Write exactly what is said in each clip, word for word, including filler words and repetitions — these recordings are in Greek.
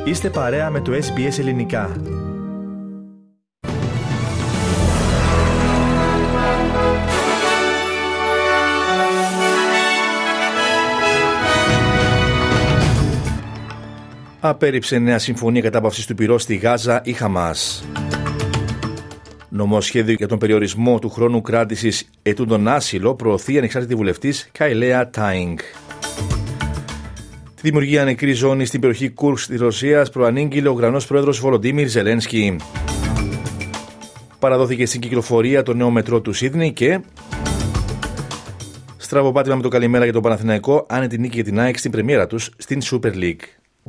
Είστε παρέα με το ες μπι ες Ελληνικά. Απέρριψε νέα συμφωνία κατάπαυσης του πυρός στη Γάζα η Χαμάς. Νομοσχέδιο για τον περιορισμό του χρόνου κράτησης ετούντων άσυλο προωθεί ανεξάρτητη βουλευτής Καϊλέα Τάινγκ. Τη δημιουργία νεκρή ζώνη στην περιοχή Κούρσκ της Ρωσίας προανήγγειλε ο Ουκρανός πρόεδρος Βολοντίμιρ Ζελένσκι. Παραδόθηκε στην κυκλοφορία το νέο μετρό του Σίδνεϊ και στραβοπάτημα με το καλημέρα για τον Παναθηναϊκό, άνετη νίκη για την ΑΕΚ στην πρεμιέρα τους στην Super League.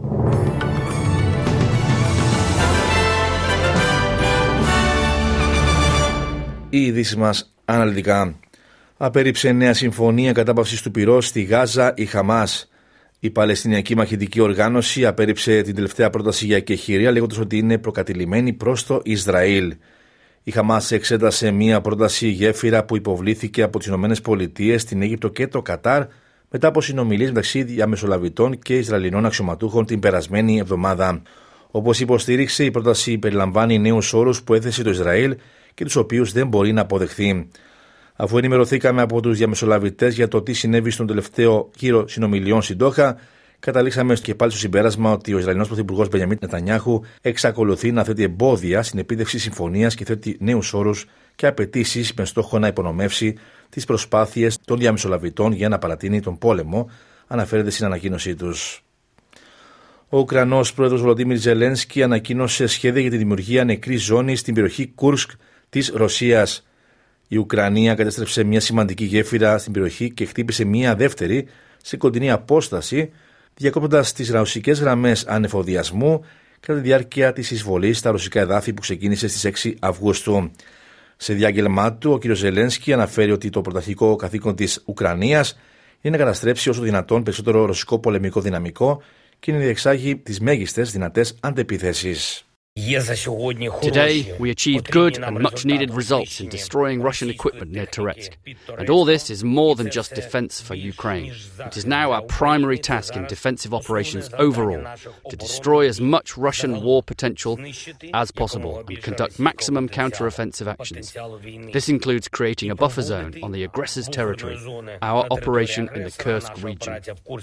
Οι ειδήσεις μας αναλυτικά. Απέρριψε νέα συμφωνία κατάπαυσης του πυρός στη Γάζα η Χαμάς. Η Παλαιστινιακή Μαχητική Οργάνωση απέρριψε την τελευταία πρόταση για εκεχηρία, λέγοντας ότι είναι προκατηλημένη προς το Ισραήλ. Η Χαμάς εξέτασε μια πρόταση γέφυρα που υποβλήθηκε από τις ΗΠΑ, την Αίγυπτο και το Κατάρ μετά από συνομιλίες μεταξύ διαμεσολαβητών και Ισραηλινών αξιωματούχων την περασμένη εβδομάδα. Όπως υποστήριξε, η πρόταση περιλαμβάνει νέους όρους που έθεσε το Ισραήλ και τους οποίους δεν μπορεί να αποδεχθεί. Αφού ενημερωθήκαμε από τους διαμεσολαβητές για το τι συνέβη στον τελευταίο γύρο συνομιλιών στην Ντόχα, καταλήξαμε και πάλι στο συμπέρασμα ότι ο Ισραηλινός Πρωθυπουργός Μπενιαμίν Νετανιάχου εξακολουθεί να θέτει εμπόδια στην επίτευξη συμφωνίας και θέτει νέους όρους και απαιτήσεις με στόχο να υπονομεύσει τις προσπάθειες των διαμεσολαβητών για να παρατείνει τον πόλεμο, αναφέρεται στην ανακοίνωσή τους. Ο Ουκρανός πρόεδρος Βολοντίμιρ Ζελένσκι ανακοίνωσε σχέδια για τη δημιουργία νεκρής ζώνης στην περιοχή Κούρσκ της Ρωσίας. Η Ουκρανία κατέστρεψε μια σημαντική γέφυρα στην περιοχή και χτύπησε μια δεύτερη σε κοντινή απόσταση, διακόπτοντας τις ρωσικές γραμμές ανεφοδιασμού κατά τη διάρκεια της εισβολής στα ρωσικά εδάφη που ξεκίνησε στις έξι Αυγούστου. Σε διάγγελμά του, ο κ. Ζελένσκι αναφέρει ότι το πρωταρχικό καθήκον της Ουκρανίας είναι να καταστρέψει όσο δυνατόν περισσότερο ρωσικό πολεμικό δυναμικό και να διεξάγει τις μέγιστες δυνατές αντεπιθέσεις. Today, we achieved good and much-needed results in destroying Russian equipment near Toretsk. And all this is more than just defense for Ukraine. It is now our primary task in defensive operations overall to destroy as much Russian war potential as possible and conduct maximum counter-offensive actions. This includes creating a buffer zone on the aggressor's territory, our operation in the Kursk region.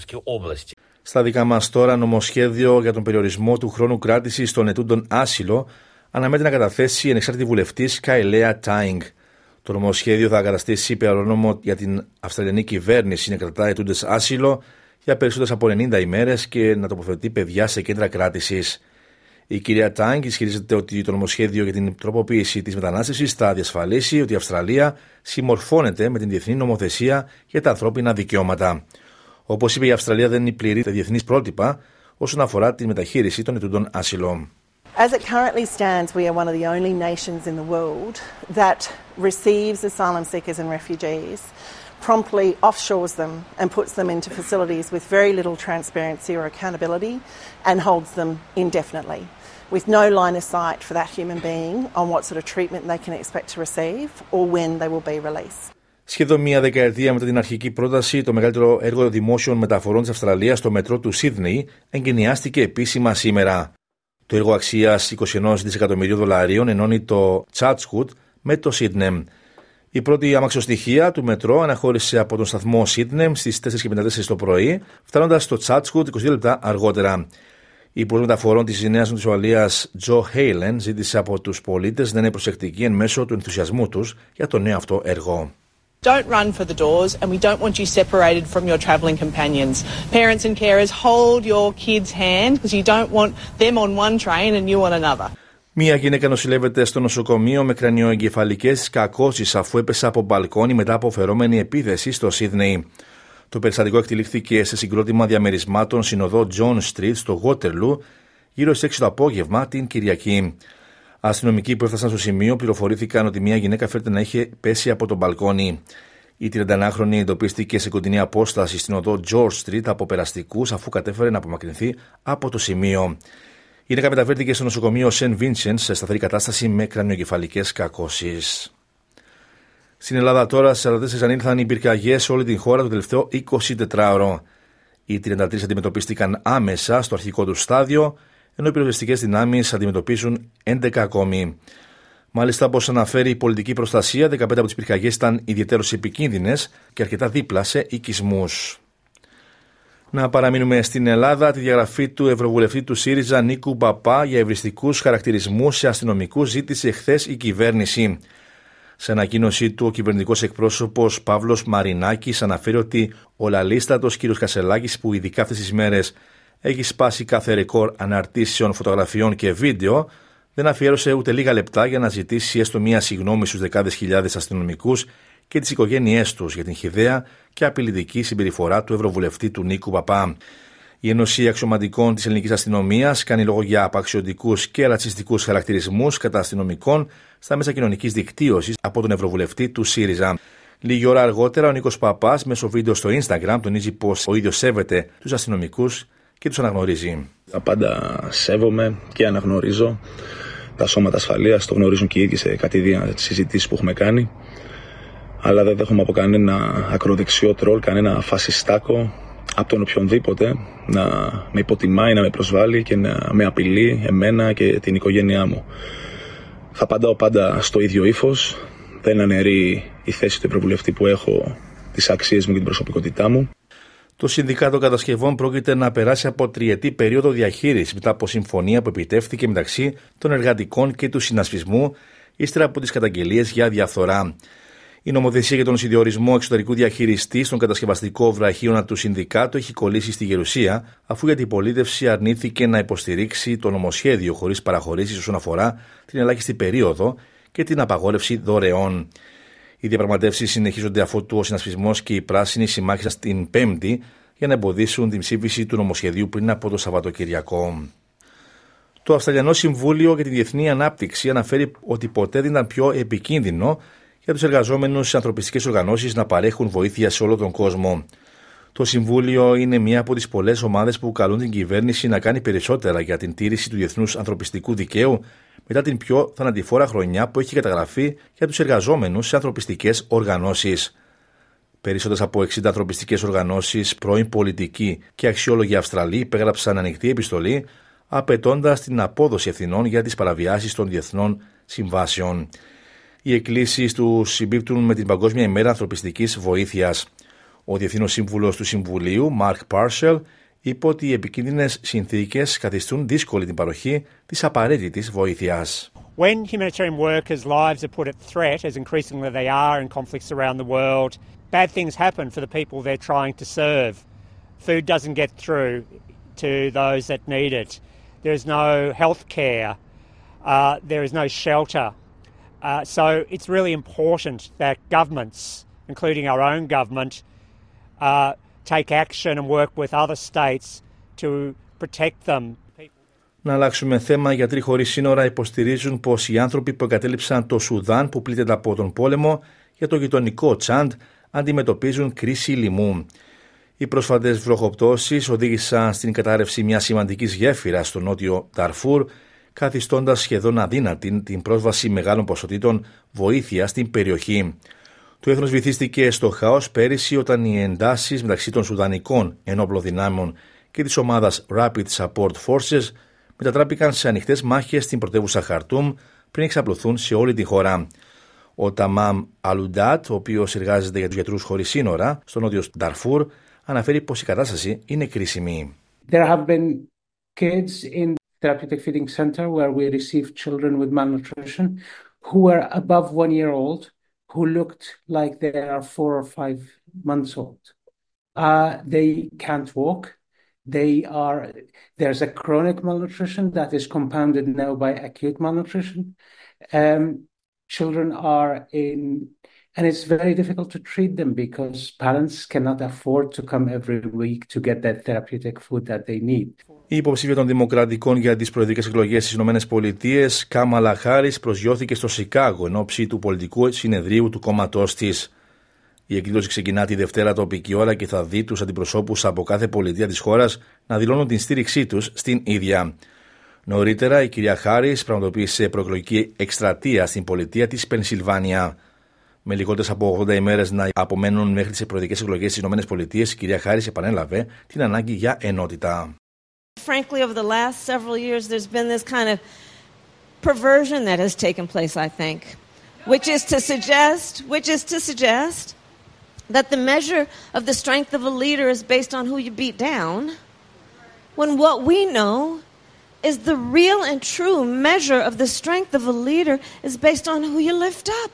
Στα δικά μας τώρα, νομοσχέδιο για τον περιορισμό του χρόνου κράτησης των ετούντων άσυλο αναμένεται να καταθέσει η ανεξάρτητη βουλευτής Καϊλέα Τάινγκ. Το νομοσχέδιο θα καταστήσει υπερονόμο για την Αυστραλιανή κυβέρνηση να κρατά ετούντες άσυλο για περισσότερες από ενενήντα ημέρες και να τοποθετεί παιδιά σε κέντρα κράτησης. Η κυρία Τάινγκ ισχυρίζεται ότι το νομοσχέδιο για την τροποποίηση της μετανάστευσης θα διασφαλίσει ότι η Αυστραλία συμμορφώνεται με την διεθνή νομοθεσία για τα ανθρώπινα δικαιώματα. Όπως είπε, η Αυστραλία δεν πληρεί τα διεθνείς πρότυπα όσον αφορά τη μεταχείριση των ετούντων άσυλο. As it currently stands, we are one of the only nations in the world that receives asylum seekers and refugees, promptly offshores them and puts them into facilities with very little transparency or accountability and holds them indefinitely, with no line of sight for that human being on what sort of treatment they can expect to receive or when they will be released. Σχεδόν μία δεκαετία μετά την αρχική πρόταση, το μεγαλύτερο έργο δημόσιων μεταφορών της Αυστραλίας, το μετρό του Σίδνεϊ, εγκαινιάστηκε επίσημα σήμερα. Το έργο αξίας είκοσι ένα δισεκατομμυρίων δολαρίων ενώνει το Τσάτσκουτ με το Σίδνεμ. Η πρώτη αμαξοστοιχεία του μετρό αναχώρησε από τον σταθμό Σίδνεμ στις τέσσερις και πενήντα τέσσερα το πρωί, φτάνοντας στο Τσάτσκουτ είκοσι δύο λεπτά αργότερα. Η Υπουργός Μεταφορών της Νέας Ουαλίας, Τζο Χέιλεν, ζήτησε από τους πολίτες να είναι προσεκτικοί εν μέσω του ενθουσιασμού τους για το νέο αυτό έργο. Don't run for the doors, and we don't want you separated from your travelling companions. Parents and carers, hold your kids' hand because you don't want them on one train and you on another. Μία γυναίκα νοσηλεύεται στο νοσοκομείο με κρανιοεγκεφαλικές κακώσεις αφού έπεσε από μπαλκόνι μετά από φερόμενη επίθεση στο Σίδνεϊ. Το περιστατικό εκτελήχθηκε σε συγκρότημα διαμερισμάτων συνοδό John Street στο Waterloo γύρω στις έξι το απόγευμα την Κυριακή. Αστυνομικοί που έφτασαν στο σημείο πληροφορήθηκαν ότι μια γυναίκα φέρεται να είχε πέσει από τον μπαλκόνι. Η τριανταενάχρονη εντοπίστηκε σε κοντινή απόσταση στην οδό George Street από περαστικούς αφού κατέφερε να απομακρυνθεί από το σημείο. Η γυναίκα μεταφέρθηκε στο νοσοκομείο Saint Vincent σε σταθερή κατάσταση με κρανιογκεφαλικές κακώσεις. Στην Ελλάδα τώρα, στις σαράντα τέσσερις ανήλθαν οι πυρκαγιές σε όλη την χώρα το τελευταίο εικοσιτετράωρο. Οι τριάντα τρεις αντιμετωπίστηκαν άμεσα στο αρχικό του στάδιο, ενώ οι πυροσβεστικές δυνάμεις αντιμετωπίζουν έντεκα ακόμη. Μάλιστα, όπως αναφέρει η πολιτική προστασία, δεκαπέντε από τις πυρκαγιές ήταν ιδιαιτέρως επικίνδυνες και αρκετά δίπλα σε οικισμούς. Να παραμείνουμε στην Ελλάδα. Τη διαγραφή του Ευρωβουλευτή του ΣΥΡΙΖΑ Νίκου Παπά για ευριστικούς χαρακτηρισμούς σε αστυνομικούς ζήτησε εχθές η κυβέρνηση. Σε ανακοίνωσή του, ο κυβερνητικός εκπρόσωπος Παύλος Μαρινάκης αναφέρει ότι ο λαλίστατος κ. Κασελάκης, που ειδικά αυτές τις μέρες έχει σπάσει κάθε ρεκόρ αναρτήσεων, φωτογραφιών και βίντεο, δεν αφιέρωσε ούτε λίγα λεπτά για να ζητήσει έστω μία συγγνώμη στους δεκάδες χιλιάδες αστυνομικούς και τις οικογένειές τους για την χυδαία και απειλητική συμπεριφορά του Ευρωβουλευτή του Νίκου Παπά. Η Ένωση Αξιωματικών της Ελληνικής Αστυνομίας κάνει λόγο για απαξιωτικούς και ρατσιστικούς χαρακτηρισμούς κατά αστυνομικών στα μέσα κοινωνικής δικτύωσης από τον Ευρωβουλευτή του ΣΥΡΙΖΑ. Λίγη ώρα αργότερα, ο Νίκος Παπάς, μέσω βίντεο στο Instagram, τονίζει πως ο ίδιος σέβεται τους αστυνομικούς και τους αναγνωρίζει. Τα πάντα σέβομαι και αναγνωρίζω. Τα σώματα ασφαλείας το γνωρίζουν και οι ίδιοι σε κατηδία συζητήσεις που έχουμε κάνει. Αλλά δεν δέχομαι από κανένα ακροδεξιό τρόλ, κανένα φασιστάκο, από τον οποιονδήποτε να με υποτιμάει, να με προσβάλλει και να με απειλεί εμένα και την οικογένειά μου. Θα απαντάω πάντα στο ίδιο ύφος. Δεν αναιρεί η θέση του Ευρωβουλευτή που έχω, τις αξίες μου και την προσωπικότητά μου. Το Συνδικάτο Κατασκευών πρόκειται να περάσει από τριετή περίοδο διαχείρισης μετά από συμφωνία που επιτεύχθηκε μεταξύ των εργατικών και του συνασπισμού, ύστερα από τις καταγγελίες για διαφθορά. Η νομοθεσία για τον συνδιορισμό εξωτερικού διαχειριστή στον κατασκευαστικό βραχίωνα του Συνδικάτου έχει κολλήσει στη Γερουσία, αφού η αντιπολίτευση αρνήθηκε να υποστηρίξει το νομοσχέδιο χωρίς παραχωρήσεις όσον αφορά την ελάχιστη περίοδο και την απαγόρευση δωρεών. Οι διαπραγματεύσεις συνεχίζονται αφότου ο συνασπισμός και οι πράσινοι συμμάχισαν την Πέμπτη για να εμποδίσουν την ψήφιση του νομοσχεδίου πριν από το Σαββατοκυριακό. Το Αυστραλιανό Συμβούλιο για τη Διεθνή Ανάπτυξη αναφέρει ότι ποτέ δεν ήταν πιο επικίνδυνο για τους εργαζόμενους σε ανθρωπιστικές οργανώσεις να παρέχουν βοήθεια σε όλο τον κόσμο. Το Συμβούλιο είναι μία από τις πολλές ομάδες που καλούν την κυβέρνηση να κάνει περισσότερα για την τήρηση του διεθνούς ανθρωπιστικού δικαίου μετά την πιο θανατηφόρα χρονιά που έχει καταγραφεί για τους εργαζόμενους σε ανθρωπιστικές οργανώσεις. Περισσότερες από εξήντα ανθρωπιστικές οργανώσεις, πρώην πολιτικοί και αξιόλογοι Αυστραλοί υπέγραψαν ανοιχτή επιστολή απαιτώντας την απόδοση ευθυνών για τις παραβιάσεις των διεθνών συμβάσεων. Οι εκκλήσεις του συμπίπτουν με την Παγκόσμια ημέρα ανθρωπιστικής βοήθειας. Ο Διευθύνων Σύμβουλος του Συμβουλίου, Μαρκ Πάρσελ, είπε ότι οι επικίνδυνες συνθήκες καθιστούν δύσκολη την παροχή της απαραίτητης βοήθειας. When humanitarian workers' lives are put at threat, as increasingly they are in conflicts around the world, bad things happen for the people they're trying to serve. Food doesn't get through to those that need it. There is no health care. Uh, there is no shelter. Uh, so it's really important that governments, including our own government, uh, take action and work with other states to protect them. Να αλλάξουμε θέμα. Οι γιατροί χωρίς σύνορα υποστηρίζουν πως οι άνθρωποι που εγκατέλειψαν το Σουδάν, που πλήττεται από τον πόλεμο, για το γειτονικό Τσάντ αντιμετωπίζουν κρίση λοιμού. Οι πρόσφατες βροχοπτώσεις οδήγησαν στην κατάρρευση μιας σημαντικής γέφυρας στο νότιο Νταρφούρ, καθιστώντας σχεδόν αδύνατη την πρόσβαση μεγάλων ποσοτήτων βοήθεια στην περιοχή. Το έθνος βυθίστηκε στο χάος πέρυσι όταν οι εντάσεις μεταξύ των Σουδανικών ενόπλων δυνάμεων και της ομάδας Rapid Support Forces μετατράπηκαν σε ανοιχτές μάχες στην πρωτεύουσα Χαρτούμ πριν εξαπλωθούν σε όλη τη χώρα. Ο Ταμάμ Αλουντάτ, ο οποίος εργάζεται για τους γιατρούς χωρίς σύνορα στο νότιο Νταρφούρ, αναφέρει πως η κατάσταση είναι κρίσιμη. There have been kids in therapeutic feeding center where we receive children with malnutrition who were above one year old, who looked like they are four or five months old. Uh, they can't walk. They are, there's a chronic malnutrition that is compounded now by acute malnutrition. Um, children are in, and it's very difficult to treat them because parents cannot afford to come every week to get that therapeutic food that they need. Η υποψήφια των Δημοκρατικών για τις προεδρικές εκλογές στις ΗΠΑ, Κάμαλα Χάρις, προσγειώθηκε στο Σικάγο εν ώψη του πολιτικού συνεδρίου του κόμματός της. Η εκδήλωση ξεκινά τη Δευτέρα τοπική ώρα και θα δει τους αντιπροσώπους από κάθε πολιτεία της χώρας να δηλώνουν την στήριξή τους στην ίδια. Νωρίτερα, η κυρία Χάρις πραγματοποίησε προεκλογική εκστρατεία στην πολιτεία της Πενσιλβάνια. Με λιγότερες από ογδόντα ημέρες να απομένουν μέχρι τις προεδρικές εκλογές στις ΗΠΑ, η κυρία Χάρις επανέλαβε την ανάγκη για ενότητα. Frankly, over the last several years, there's been this kind of perversion that has taken place, I think, which is to suggest, which is to suggest that the measure of the strength of a leader is based on who you beat down, when what we know is the real and true measure of the strength of a leader is based on who you lift up.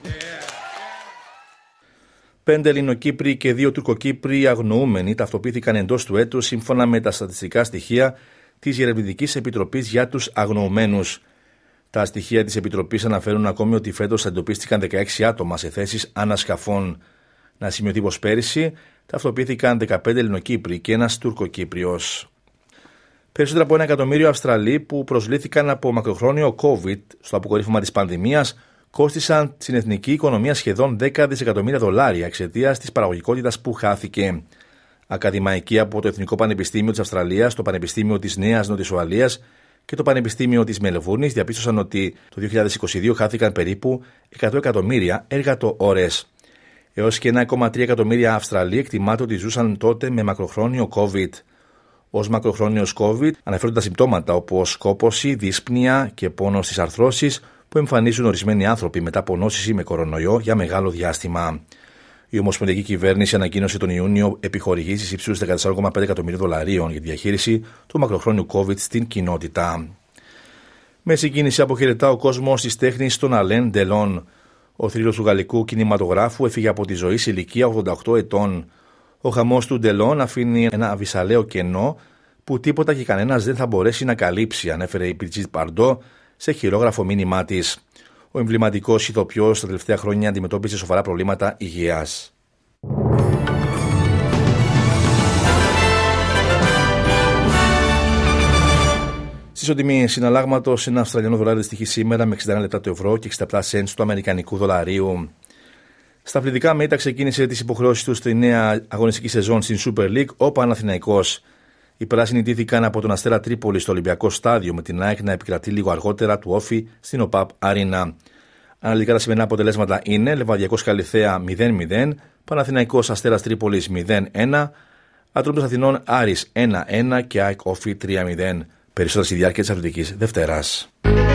Πέντε Ελληνοκύπροι και δύο Τουρκοκύπροι αγνοούμενοι ταυτοποιήθηκαν εντός του έτους σύμφωνα με τα στατιστικά στοιχεία της Ερευνητικής Επιτροπής για τους Αγνοωμένους. Τα στοιχεία της Επιτροπής αναφέρουν ακόμη ότι φέτος εντοπίστηκαν δεκαέξι άτομα σε θέσεις ανασκαφών. Να σημειωθεί πως πέρυσι ταυτοποιήθηκαν δεκαπέντε Ελληνοκύπροι και ένας Τουρκοκύπριος. Περισσότερα από ένα εκατομμύριο Αυστραλοί που προσλήθηκαν από μακροχρόνιο COVID στο αποκορύφωμα της πανδημίας κόστησαν στην εθνική οικονομία σχεδόν δέκα δισεκατομμύρια δολάρια εξαιτίας της παραγωγικότητας που χάθηκε. Ακαδημαϊκοί από το Εθνικό Πανεπιστήμιο της Αυστραλίας, το Πανεπιστήμιο της Νέας Νότιας Ουαλίας και το Πανεπιστήμιο της Μελβούρνης διαπίστωσαν ότι το δύο χιλιάδες είκοσι δύο χάθηκαν περίπου εκατό εκατομμύρια εργατοώρες. Έως και ένα κόμμα τρία εκατομμύρια Αυστραλοί εκτιμάται ότι ζούσαν τότε με μακροχρόνιο COVID. Ως μακροχρόνιος COVID αναφέρονται τα συμπτώματα όπως κόπωση, δύσπνοια και πόνο στις αρθρώσεις που εμφανίζουν ορισμένοι άνθρωποι μετά από νόσηση με κορονοϊό για μεγάλο διάστημα. Η Ομοσπονδιακή Κυβέρνηση ανακοίνωσε τον Ιούνιο επιχορηγήσεις ύψους δεκατέσσερα κόμμα πέντε εκατομμυρίων δολαρίων για τη διαχείριση του μακροχρόνιου COVID στην κοινότητα. Με συγκίνηση αποχαιρετά ο κόσμος της τέχνης τον Αλέν Ντελόν. Ο θρύλος του γαλλικού κινηματογράφου έφυγε από τη ζωή σε ηλικία ογδόντα οκτώ ετών. Ο χαμός του Ντελόν αφήνει ένα αβυσαλαίο κενό που τίποτα και κανένας δεν θα μπορέσει να καλύψει, ανέφερε η Μπριζίτ Μπαρντό σε χειρόγραφο μήνυμά της. Ο εμβληματικός ηθοποιός τα τελευταία χρόνια αντιμετώπιζε σοβαρά προβλήματα υγείας. Στη ισοτιμή συναλλάγματος, ένα Αυστραλιανό δολάριο δυστυχεί σήμερα με εξήντα ένα λεπτά το ευρώ και εξήντα επτά σεντ του αμερικανικού δολαρίου. Στα αθλητικά μέτα ξεκίνησε τις υποχρεώσεις του στη νέα αγωνιστική σεζόν στην Super League ο Παναθηναϊκός. Οι πράσινοι ντύθηκαν από τον Αστέρα Τρίπολη στο Ολυμπιακό Στάδιο με την ΑΕΚ να επικρατεί λίγο αργότερα του Όφη στην ΟΠΑΠ Αρίνα. Αναλυτικά τα σημερινά αποτελέσματα είναι Λεβαδιακός Καλιθέα μηδέν μηδέν, Παναθηναϊκός Αστέρας Τρίπολης μηδέν ένα, Ατρόμητος Αθηνών Άρης ένα ένα και ΑΕΚ Όφη τρία μηδέν. Περισσότερα στη διάρκεια της Αθλητικής Δευτέρας.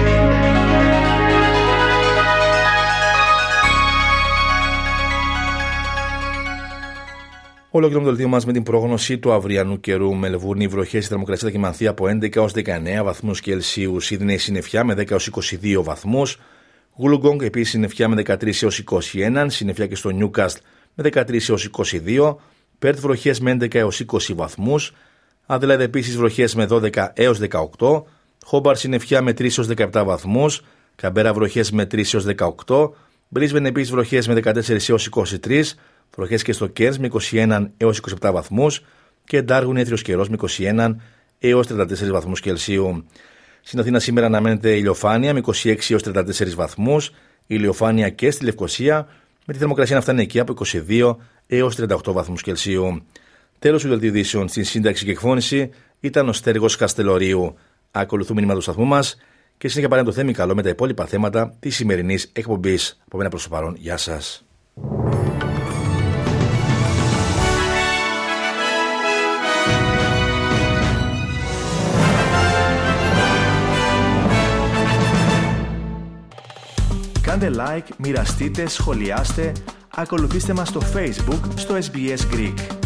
Ολοκληρώνουμε το δελτίο μας με την πρόγνωση του αυριανού καιρού. Μελβούρνη, βροχές, η θερμοκρασία θα κυμανθεί από έντεκα έως δεκαεννέα βαθμούς Κελσίου. Σίδνεϊ, συννεφιά με δέκα έως είκοσι δύο βαθμούς. Γουλουγκόγκ, επίσης συννεφιά με δεκατρία έως είκοσι ένα. Συννεφιά και στο Νιούκαστλ με δεκατρία έως είκοσι δύο. Πέρθ, βροχές με έντεκα έως είκοσι βαθμούς. Αδελάιδα, επίσης βροχές με δώδεκα έως δεκαοκτώ. Χόμπαρ, συννεφιά με τρία έως δεκαεπτά βαθμούς. Καμπέρα, βροχές με τρία έως δεκαοκτώ. Μπρίσμπεν, επίσης βροχές με δεκατέσσερα έως είκοσι τρία. Βροχές και στο Κέρνς με είκοσι ένα έως είκοσι επτά βαθμούς και Ντάργουν έθριος καιρός με είκοσι ένα έως τριάντα τέσσερα βαθμούς Κελσίου. Στην Αθήνα σήμερα αναμένεται ηλιοφάνεια με είκοσι έξι έως τριάντα τέσσερα βαθμούς, ηλιοφάνεια και στη Λευκοσία με τη θερμοκρασία να φτάνει εκεί από είκοσι δύο έως τριάντα οκτώ βαθμούς Κελσίου. Τέλος του δελτίου ειδήσεων, στην σύνταξη και εκφώνηση ήταν ο Στέργος Καστελορίου. Ακολουθούμε μήνυμα του σταθμού μας και συνέχεια παρέμει το Θέμη Καλό με τα υπόλοιπα θέματα της σημερινής εκπομπής. Από μένα προς το παρόν, γεια σας. Κάντε like, μοιραστείτε, σχολιάστε, ακολουθήστε μας στο Facebook στο ες μπι ες Greek.